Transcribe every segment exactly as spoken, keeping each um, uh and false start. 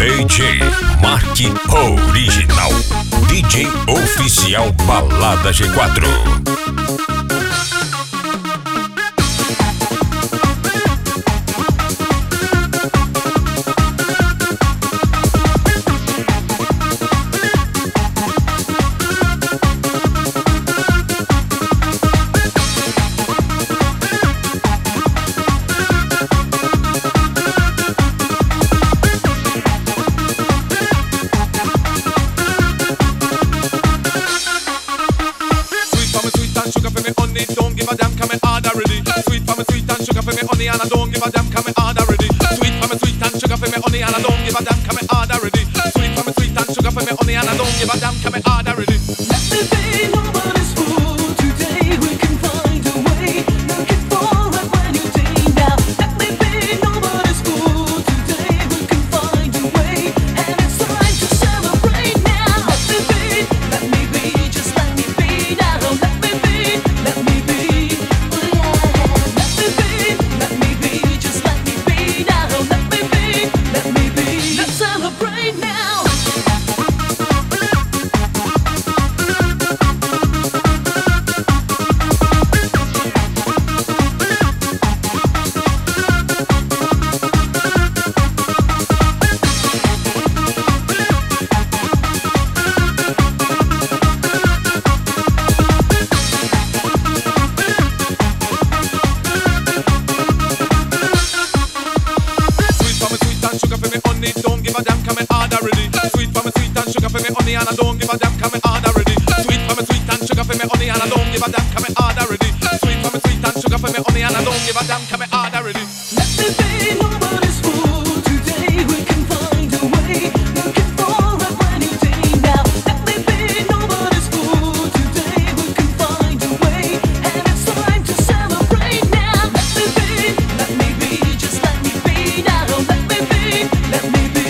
D J Mark Original, D J oficial Balada G quatro. And I don't give a damn, come me hard already. Sweet for me, sweet and sugar for me honey, and I don't give a damn, come me hard already. Sweet for me, sweet and sugar for me honey, and I don't give a damn, come me hard already. Let me be nobody's fool today. We can find a way. Looking forward when you day now. Let me be nobody's fool today. We can find a way, and it's time to celebrate now. Let me be, let me be, just let me be now. Let me be, let me be. And I don't give a damn, come me hard already. Sweet for me, sweet and sugar for me honey, and I don't give a damn, come me hard already. Sweet for me, sweet and sugar for me honey, and I don't give a damn, come me hard already. Let me be nobody's fool today. We can find a way. Looking forward when you day now. Let me be nobody's fool today. We can find a way, and it's time to celebrate now. Let me be, let me be, just let me be now. Let me be, let me be.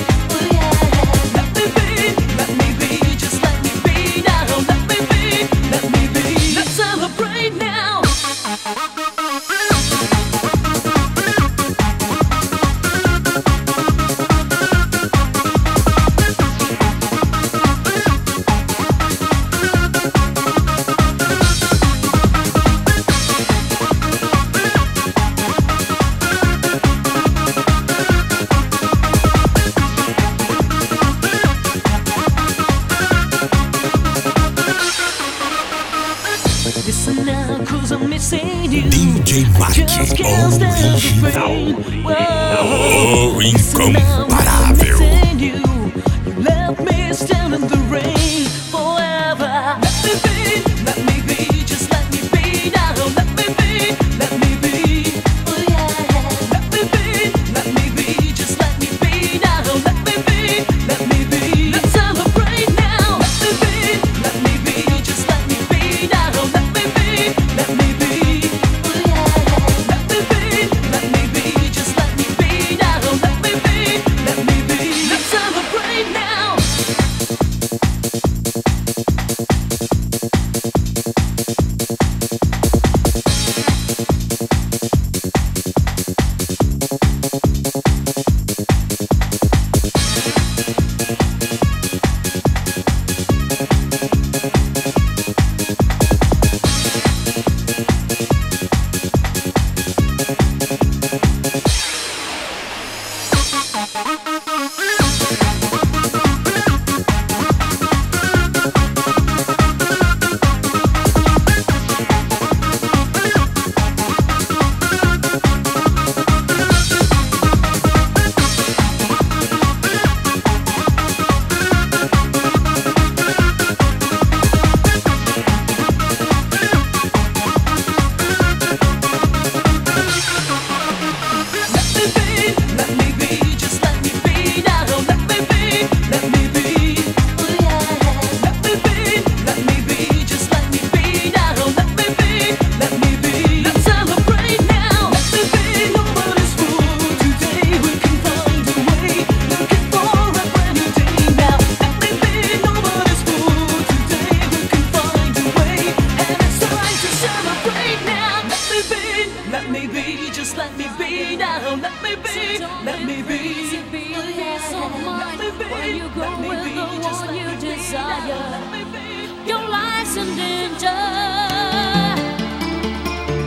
Listen now, cause I'm missing you. D J Mark Original, o incomparável. You left me still in the rain forever. Let me be, let me be, just let me be now. Let me be, let me be. Oh yeah. Let me be, let me be, just let me be now. Let me be, let me be. Let's celebrate now. Let me be, let me be, just let me be now. Let me be, let me be. Oh yeah. Let me be, let me be, just let me be now. Let me be, let me be. Let's celebrate now. Let me be, just let me be now. Let me be, let me be. peace of mind when you go with the one